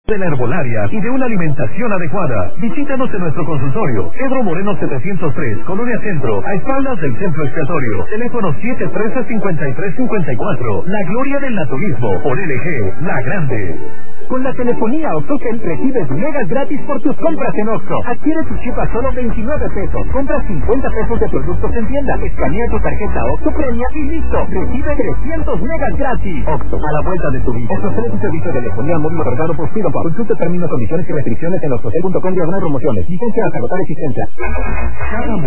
de la herbolaria y de una alimentación adecuada. Visítanos en nuestro consultorio, Pedro Moreno 703, Colonia Centro, a espaldas del Centro Expiatorio. Teléfono 713-5354. La gloria del naturismo, por LG, la grande. Con la telefonía OxxoCell recibes megas gratis por tus compras en Oxxo. Adquiere tu chip a solo 29 pesos. Compra 50 pesos de productos en tienda. Escanea tu tarjeta Oxxo Premia y listo. Recibe 300 megas gratis. Oxxo, a la vuelta de tu vida. Ofrece tu servicio de telefonía móvil otorgado por Freedom. Consulta términos, condiciones y restricciones en oxxocell.com/promociones. Licencia hasta agotar existencia.